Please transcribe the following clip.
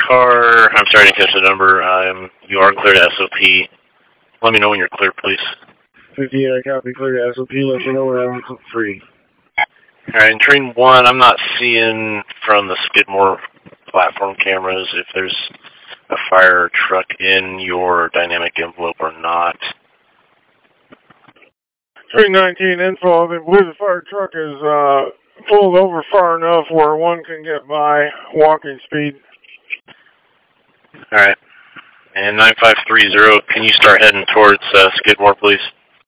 car, I'm sorry to catch the number. You are clear to SOP. Let me know when you're clear, please. 58, I copy, clear to SOP. Let you know when I'm free. Alright, in train 1, I'm not seeing from the Skidmore platform cameras if there's a fire truck in your dynamic envelope or not. Train 19, info. I believe the fire truck is pulled over far enough where one can get by walking speed. Alright. And 9530, can you start heading towards Skidmore, please?